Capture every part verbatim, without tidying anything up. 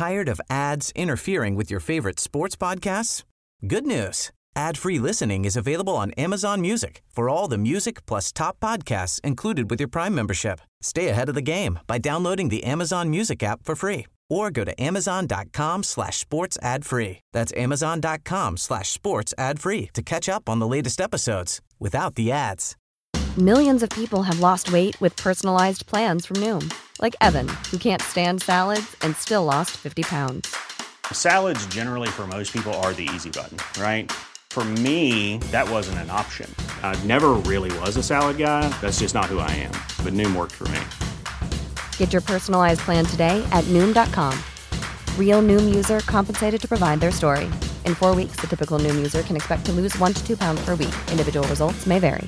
Tired of ads interfering with your favorite sports podcasts? Good news. Ad-free listening is available on Amazon Music for all the music plus top podcasts included with your Prime membership. Stay ahead of the game by downloading the Amazon Music app for free or go to amazon.com slash sports ad free. That's amazon.com slash sports ad free to catch up on the latest episodes without the ads. Millions of people have lost weight with personalized plans from Noom. Like Evan, who can't stand salads and still lost fifty pounds. Salads generally for most people are the easy button, right? For me, that wasn't an option. I never really was a salad guy. That's just not who I am. But Noom worked for me. Get your personalized plan today at Noom dot com. Real Noom user compensated to provide their story. In four weeks, the typical Noom user can expect to lose one to two pounds per week. Individual results may vary.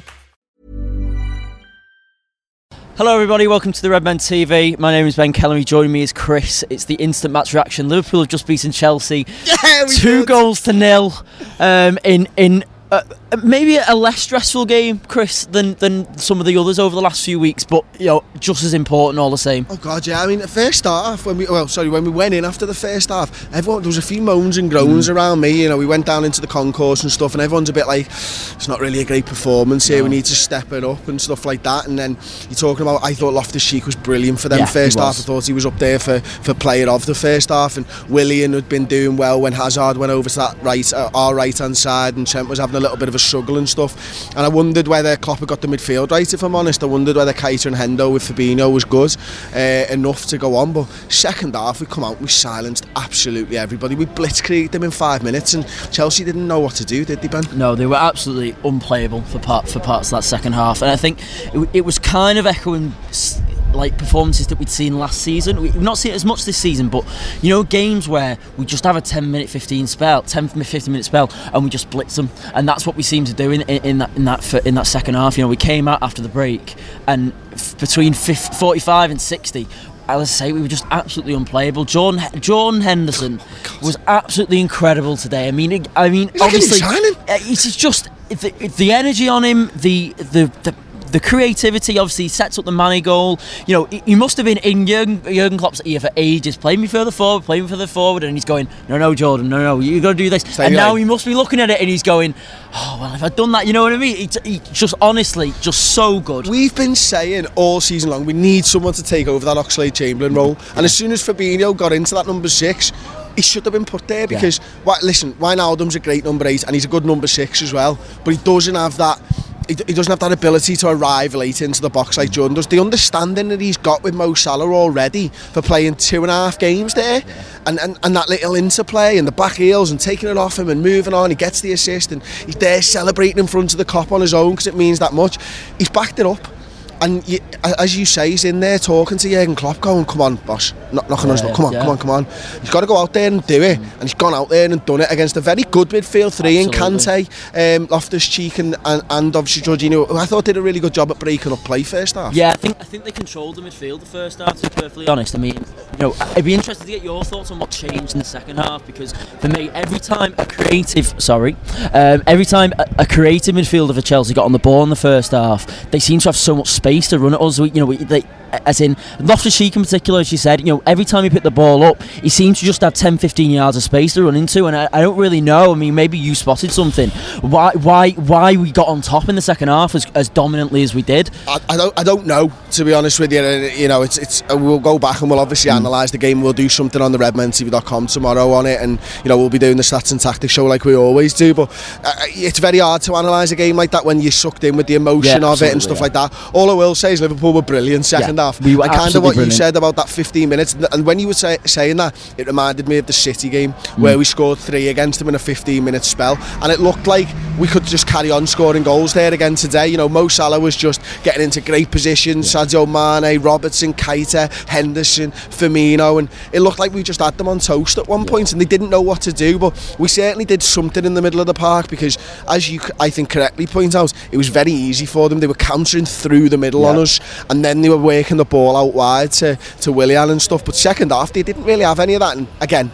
Hello everybody, welcome to the Redmen T V. My name is Ben Kellery, joining me is Chris. It's the instant match reaction. Liverpool have just beaten Chelsea. Yeah, we Two did. goals to nil um, in in uh, maybe a less stressful game, Chris, than than some of the others over the last few weeks, but you know, just as important all the same. Oh God, yeah. I mean, the first half, when we well, sorry, when we went in after the first half, everyone there was a few moans and groans mm. around me. You know, we went down into the concourse and stuff, and everyone's a bit like, it's not really a great performance here. No. We need to step it up and stuff like that. And then you're talking about, I thought Loftus-Cheek was brilliant for them yeah, first half. I thought he was up there for for player of the first half, and Willian had been doing well when Hazard went over to that right, uh, our right hand side, and Trent was having a little bit of a struggle and stuff. And I wondered whether Klopp had got the midfield right, if I'm honest. I wondered whether Keita and Hendo with Fabinho was good uh, enough to go on. But second half, we come out and we silenced absolutely everybody. We blitzkrieged them in five minutes, and Chelsea didn't know what to do, did they, Ben? No, they were absolutely unplayable for part for parts of that second half. And I think it, it was kind of echoing like performances that we'd seen last season. We've not seen it as much this season, but you know, games where we just have a ten minute, fifteen spell, ten, fifteen minute spell, and we just blitz them, and that's what we seem to do in, in, in that in that in that second half. You know, we came out after the break, and f- between forty-five and sixty, as I say, we were just absolutely unplayable. John John Henderson oh was absolutely incredible today. I mean, it, I mean, He's obviously, like it's just the, the energy on him, the the. the The creativity, obviously, sets up the Mane goal. You know, he must have been in Jurgen, Jurgen Klopp's ear for ages. Play me further forward, play me further forward, and he's going, no, no, Jordan, no, no, you got to do this. Stay and now he must be looking at it, and he's going, oh, well, if I'd done that, you know what I mean? He, he just, honestly, just so good. We've been saying all season long, we need someone to take over that Oxlade-Chamberlain role. And as soon as Fabinho got into that number six, he should have been put there because, yeah. why, listen, Wijnaldum's a great number eight, and he's a good number six as well, but he doesn't have that. He doesn't have that ability to arrive late into the box like Jordan does. The understanding that he's got with Mo Salah already for playing two and a half games there, yeah. and, and, and that little interplay and the back heels and taking it off him and moving on, he gets the assist and he's there celebrating in front of the cop on his own because it means that much. He's backed it up. And you, as you say, he's in there talking to Jurgen Klopp, going, come on, boss, knock, knock on yeah, us, come on, yeah. come on, come on. He's got to go out there and do it. And he's gone out there and done it against a very good midfield three in Kante, um, Loftus-Cheek and, and, and obviously Jorginho, who I thought did a really good job at breaking up play first half. Yeah, I think I think they controlled the midfield the first half, to be perfectly honest. I mean, you know, I'd be interested to get your thoughts on what changed in the second half, because for me, every time a creative, sorry, um, every time a, a creative midfielder for Chelsea got on the ball in the first half, they seem to have so much space to run at us. You know, we, they, as in Loftus-Cheek in particular, as you said, you know, every time he picked the ball up, he seems to just have ten, fifteen yards of space to run into, and I, I don't really know. I mean, maybe you spotted something. Why, why, why we got on top in the second half as, as dominantly as we did? I, I don't, I don't know, to be honest with you. You know, it's, it's. We'll go back and we'll obviously mm. analyse the game. We'll do something on the redmen t v dot com tomorrow on it, and you know, we'll be doing the stats and tactics show like we always do. But uh, it's very hard to analyse a game like that when you're sucked in with the emotion yeah, of it and stuff yeah. like that. All I will say is Liverpool were brilliant second yeah, half. We were and kind of what brilliant. You said about that fifteen minutes, and when you were say, saying that, it reminded me of the City game mm. where we scored three against them in a fifteen minute spell, and it looked like we could just carry on scoring goals there again today. You know, Mo Salah was just getting into great positions, yeah. Sadio Mane, Robertson, Keita, Henderson, Firmino, and it looked like we just had them on toast at one yeah. point, and they didn't know what to do. But we certainly did something in the middle of the park, because as you I think correctly point out, it was very easy for them. They were countering through the middle yeah. on us, and then they were working the ball out wide to, to Willian and stuff. But second half, they didn't really have any of that. And again,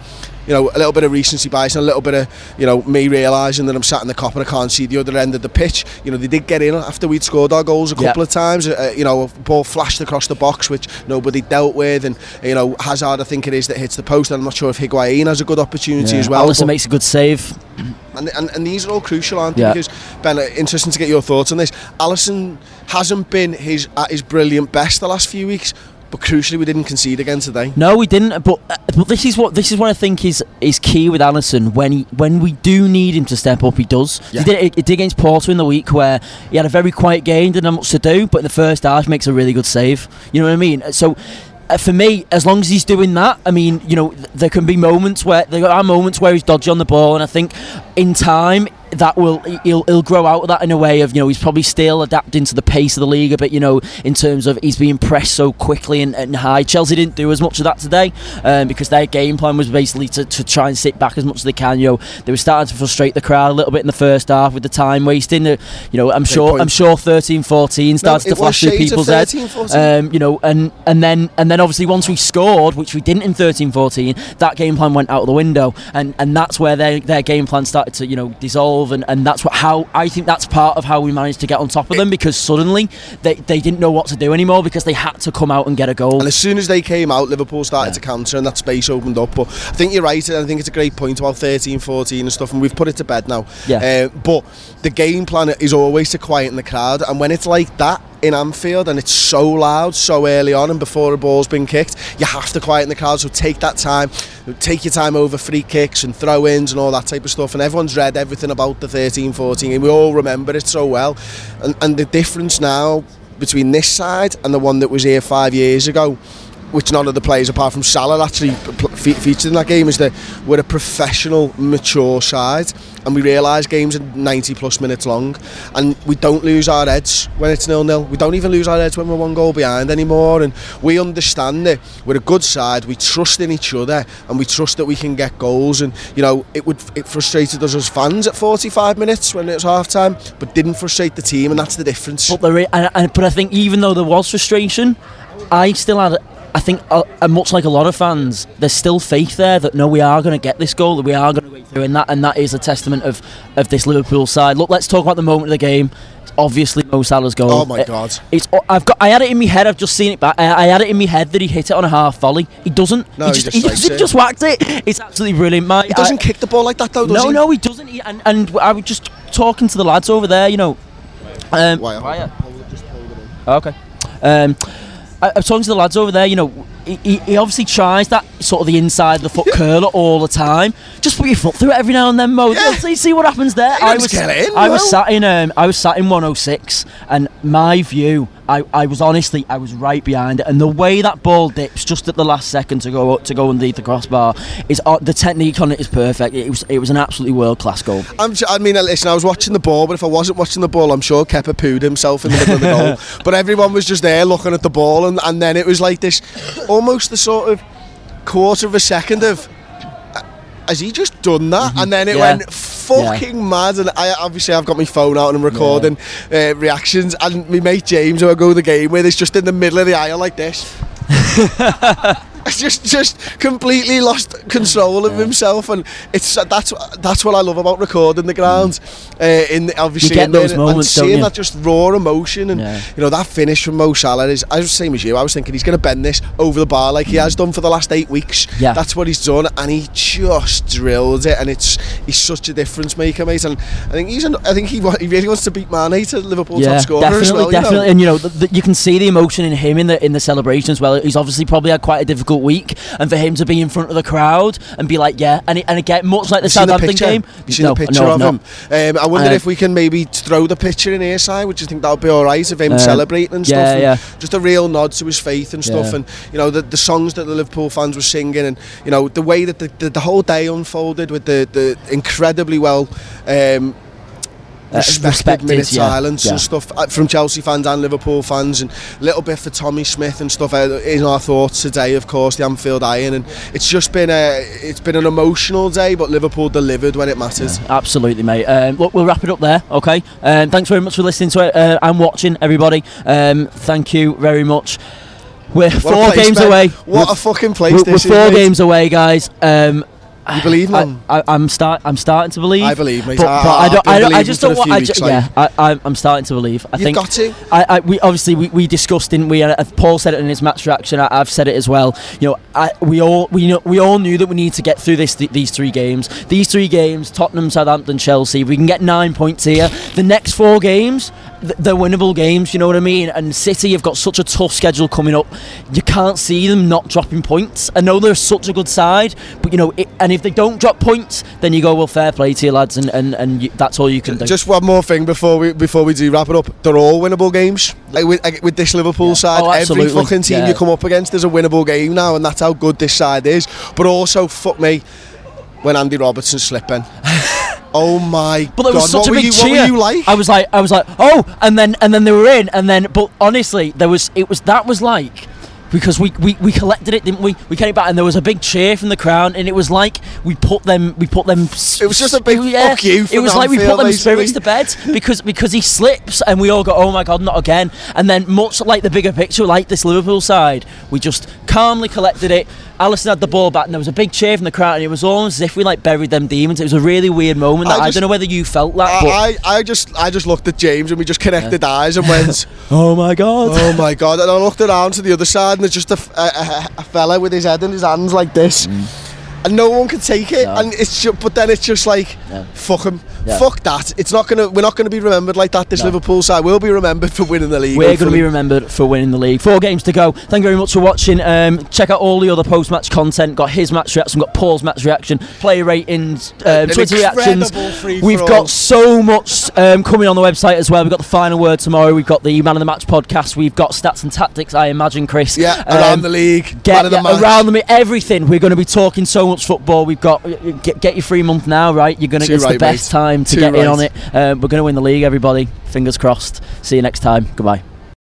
you know, a little bit of recency bias and a little bit of, you know, me realising that I'm sat in the cop and I can't see the other end of the pitch. You know, they did get in after we'd scored our goals a couple yeah. of times. Uh, you know, a ball flashed across the box which nobody dealt with, and you know, Hazard, I think it is, that hits the post. I'm not sure if Higuain has a good opportunity yeah. as well. Alisson makes a good save. And, and and these are all crucial, aren't they? Yeah. Because, Ben, uh, interesting to get your thoughts on this. Alisson hasn't been his at his brilliant best the last few weeks, but crucially we didn't concede again today. No, we didn't. But uh, but this is what this is what I think is is key with Alisson. When he, when we do need him to step up, he does. Yeah. He did it, it did against Porto in the week where he had a very quiet game, didn't have much to do, but in the first half makes a really good save. You know what I mean? So. Uh, for me, as long as he's doing that, I mean, you know, th- there can be moments where there are moments where he's dodgy on the ball, and I think in time that will he'll, he'll grow out of that in a way of, you know, he's probably still adapting to the pace of the league a bit, you know, in terms of he's being pressed so quickly and, and high. Chelsea didn't do as much of that today um, because their game plan was basically to, to try and sit back as much as they can. You know, they were starting to frustrate the crowd a little bit in the first half with the time wasting. You know, I'm Great sure point. I'm sure thirteen fourteen starts no, to flash through people's heads. Um, you know, and and then and then obviously once we scored, which we didn't in thirteen fourteen, that game plan went out of the window, and and that's where their their game plan started to, you know, dissolve. And, and that's what how I think that's part of how we managed to get on top of them, because suddenly they, they didn't know what to do anymore because they had to come out and get a goal. And as soon as they came out, Liverpool started yeah. to counter, and that space opened up. But I think you're right, and I think it's a great point about thirteen fourteen and stuff, and we've put it to bed now. Yeah. Uh, but the game plan is always to quieten the crowd, and when it's like that in Anfield and it's so loud so early on and before a ball's been kicked, you have to quieten the crowd. So take that time, take your time over free kicks and throw-ins and all that type of stuff, and everyone's read everything about the thirteen fourteen and we all remember it so well. And, and the difference now between this side and the one that was here five years ago, which none of the players apart from Salah actually fe- featured in that game, is that we're a professional, mature side, and we realise games are ninety plus minutes long, and we don't lose our heads when it's nil nil. We don't even lose our heads when we're one goal behind anymore, and we understand that we're a good side, we trust in each other, and we trust that we can get goals. And you know, it would it frustrated us as fans at forty-five minutes when it was half time, but didn't frustrate the team, and that's the difference. But there is, and, and, but I think even though there was frustration, I still had I think, uh, much like a lot of fans, there's still faith there that no, we are going to get this goal, that we are going to go through, and that and that is a testament of, of this Liverpool side. Look, let's talk about the moment of the game. It's obviously Mo Salah's goal. Oh my God! It, it's I've got I had it in my head. I've just seen it back. I, I had it in my head that he hit it on a half volley. He doesn't. No, he just he just, he just, he just whacked it. It's absolutely brilliant. My, he doesn't I, kick the ball like that though, does no, he? No, no, he doesn't. He, and and I was just talking to the lads over there. You know. Um, Why? Why? Okay. Um, I, I was talking to the lads over there. You know. He, he obviously tries that sort of the inside of the foot curler all the time. Just put your foot through it every now and then, Mo. Yeah. See, see what happens there. I was, in, I was sat in, um, I was sat in one oh six, and my view, I, I was honestly, I was right behind it, and the way that ball dips just at the last second to go to go underneath the crossbar is uh, the technique on it is perfect. It was it was an absolutely world class goal. I'm, I mean, listen, I was watching the ball, but if I wasn't watching the ball, I'm sure Kepa pooed himself in the middle of the goal. But everyone was just there looking at the ball, and, and then it was like this, almost the sort of quarter of a second of, uh, has he just done that? Mm-hmm. And then it yeah. went fucking yeah. mad, and I obviously I've got my phone out and I'm recording yeah. uh, reactions, and my mate James, who I go to the game with, is just in the middle of the aisle like this. just just completely lost control of yeah. himself, and it's uh, that's that's what I love about recording the ground. Mm. Uh, in the, obviously, you get in those the, moments, and seeing don't you? that just raw emotion, and yeah. you know that finish from Mo Salah is. I was the same as you. I was thinking he's going to bend this over the bar like he has done for the last eight weeks. Yeah. That's what he's done, and he just drilled it, and it's he's such a difference maker, mate. And I think he's an, I think he he really wants to beat Mane to Liverpool yeah, top scorer definitely, as well. Definitely, you know? and you know the, the, you can see the emotion in him in the in the celebration as well. He's obviously probably had quite a difficult week, and for him to be in front of the crowd and be like, yeah, and it, and again, much like the Southampton game. You seen no, the picture no, of no. him? Um, I wonder uh, if we can maybe throw the picture in here, Si. Would you think that would be all right of him uh, celebrating and yeah, stuff? And yeah. Just a real nod to his faith and stuff, yeah. and you know the the songs that the Liverpool fans were singing, and you know the way that the the, the whole day unfolded with the the incredibly well. Um, Respected, uh, respected minute yeah, silence yeah. and stuff uh, from Chelsea fans and Liverpool fans, and a little bit for Tommy Smith and stuff uh, in our thoughts today, of course, the Anfield Iron, and it's just been a it's been an emotional day, but Liverpool delivered when it mattered. Yeah, absolutely, mate. Um, look, we'll wrap it up there, okay? Um, thanks very much for listening to it uh, and watching, everybody. Um, thank you very much. We're what four place, games man. away. What we're, a fucking place we're, this we're four is, games away, guys. Um, You believe now? I, I, I'm start. I'm starting to believe. I believe, mate. But, I, but I, I don't. I, don't, I just don't want. I ju- ju- yeah, I, I, I'm starting to believe. I You've think. got to. I, I, we obviously we, we discussed, didn't we? Uh, Paul said it in his match reaction. I, I've said it as well. You know, I, we all we know we all knew that we need to get through this th- these three games. These three games: Tottenham, Southampton, Chelsea. If we can get nine points here, the next four games, th- they're winnable games. You know what I mean? And City have got such a tough schedule coming up. You can't see them not dropping points. I know they're such a good side, but you know, it, and if they don't drop points, then you go, well, fair play to you lads, and and, and you, that's all you can do. Just one more thing before we before we do wrap it up. They're all winnable games. Like with, like with this Liverpool Yeah. side, Oh, every absolutely. fucking team Yeah. you come up against is a winnable game now, and that's how good this side is. But also, fuck me, when Andy Robertson's slipping. Oh my But there was God, such what a big were you, cheer. What were you like? I was like, I was like, oh, and then and then they were in, and then, but honestly, there was, it was that was like. Because we, we, we collected it, didn't we? We came back, and there was a big cheer from the crowd, and it was like we put them, we put them. It was just a big yeah, fuck you It from was like we put Anfield, them basically. spirits to bed because because he slips, and we all go, oh my God, not again. And then much like the bigger picture, like this Liverpool side, we just calmly collected it. Alisson had the ball back, and there was a big cheer from the crowd, and it was almost as if we like buried them demons. It was a really weird moment. I I, I just- don't know whether you felt that, but I, I, I just I just looked at James and we just connected eyes and went, oh my God. oh my God. And I looked around to the other side and there's just a, f- a, a, a fella with his head in his hands like this. And no one can take it, No. and it's ju- but then it's just like, No. fuck him, Yeah. fuck that. It's not gonna, we're not gonna be remembered like that. This No. Liverpool side will be remembered for winning the league. We're going to hopefully. be remembered for winning the league. Four games to go. Thank you very much for watching. Um, check out all the other post-match content. Got his match reaction, got Paul's match reaction, player ratings, um, An Twitter reactions. incredible free We've for all. got so much um, coming on the website as well. We've got the final word tomorrow. We've got the Man of the Match podcast. We've got stats and tactics, I imagine, Chris. Yeah, Um, around the league, Get man of the yeah, match. around the everything. We're going to be talking so much football. We've got get, get your free month now, right? You're going to Too it's right, the best mate. time to Too get in right. on it. Um, we're going to win the league, everybody. Fingers crossed. See you next time. Goodbye.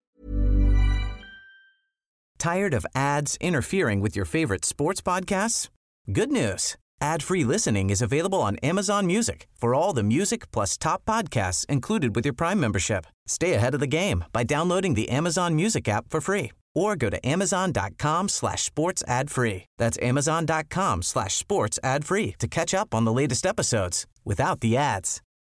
Tired of ads interfering with your favorite sports podcasts? Good news. Ad-free listening is available on Amazon Music for all the music plus top podcasts included with your Prime membership. Stay ahead of the game by downloading the Amazon Music app for free or go to amazon.com slash sports ad free. That's amazon.com slash sports ad free to catch up on the latest episodes without the ads.